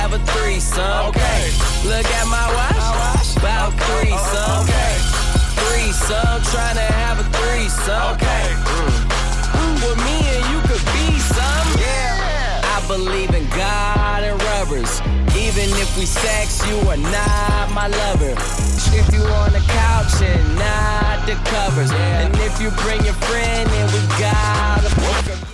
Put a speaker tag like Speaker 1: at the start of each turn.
Speaker 1: have a threesome. Okay. Look at my watch. About threesome. Okay. Threesome. Tryna have a threesome. Okay. With me and you could be some. Yeah. I believe in God and rubbers. Even if we sex, you are not my lover. If you on the couch and not the covers. And if you bring your friend, then we gotta